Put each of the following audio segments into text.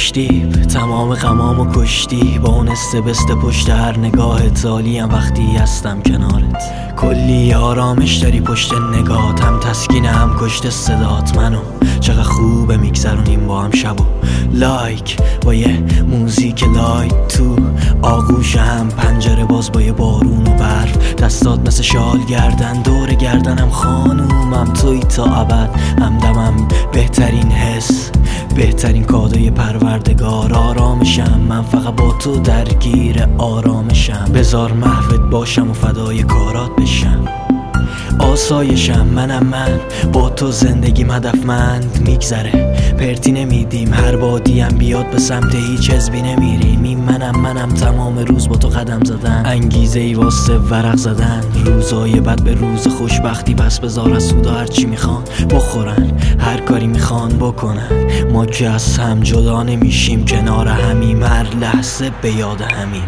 خوشتیب تمام غمامو کشتی، با اون استبست پشت هر نگاه تالیم وقتی هستم کنارت. کلی آرامش داری پشت نگات، هم تسکین هم کشت صدات. منو چقدر خوبه میگذرونیم با هم شبو لایک با یه موزیک لایت تو آغوش هم، پنجره باز با یه بارون و برف، دستات مثل شال گردن دور گردنم، خانومم توی تا ابد، همدمم بهترین حس، بهترین کادوی پروردگار. آرامشم من فقط با تو درگیر آرامشم، بذار محوت باشم و فدای کارات بشم. آسایشم منم من، با تو زندگیم هدفمند میگذره، پرتی نمیدیم هر بادیم بیاد به سمت هیچ حزبی نمیریم. این منم تمام روز با تو قدم زدن، انگیزه ای واسه ورق زدن، روزای بد به روز خوشبختی، پس بذار از سودا هرچی میخوان بخورن، هر کاری میخوان بکنن، ما که از هم جدا نمیشیم، کنار همیم هر لحظه به یاد همیم.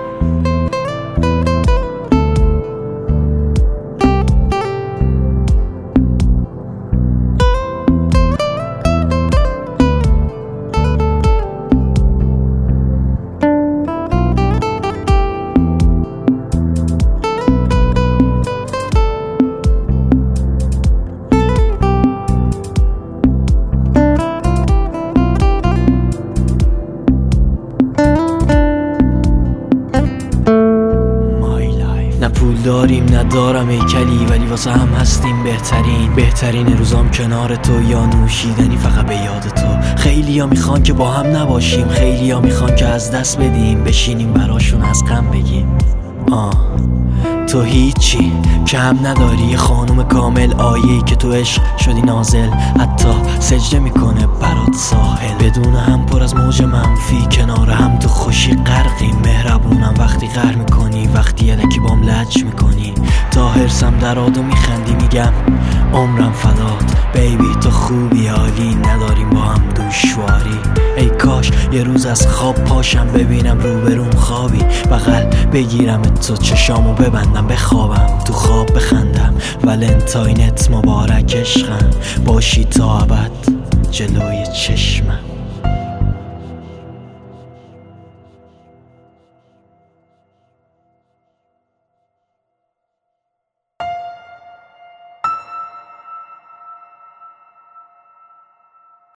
نه پول داریم ندارم هیکلی، ولی واسه هم هستیم بهترین روزام کنار تو، یا نوشیدنی فقط به یاد تو. خیلی ها میخوان که با هم نباشیم، خیلی ها میخوان که از دست بدیم، بشینیم براشون از غم بگیم. تو هیچی کم نداری، یه خانوم کامل، آیه‌ای که تو عشق شدی نازل، حتی سجده میکنه برات ساحل، بدون هم پر از موج منفی، کنار هم تو خوشی غرقیم، مهربونم وقتی قهر میکنی، وقتی الکی بام لج میکنی، تا حرسم دراد و میخندی، میگم عمرم فدات بیبی، تو خوبی عالی، نداریم با هم دشواری. ای کاش یه روز از خواب پاشم ببینم روبروم خوابی، بغل بگیرم تو چشامو ببندم بخوابم، تو خواب بخندم، ولنتاینت مبارک عشقم، باشی تا ابد جلوی چشمم.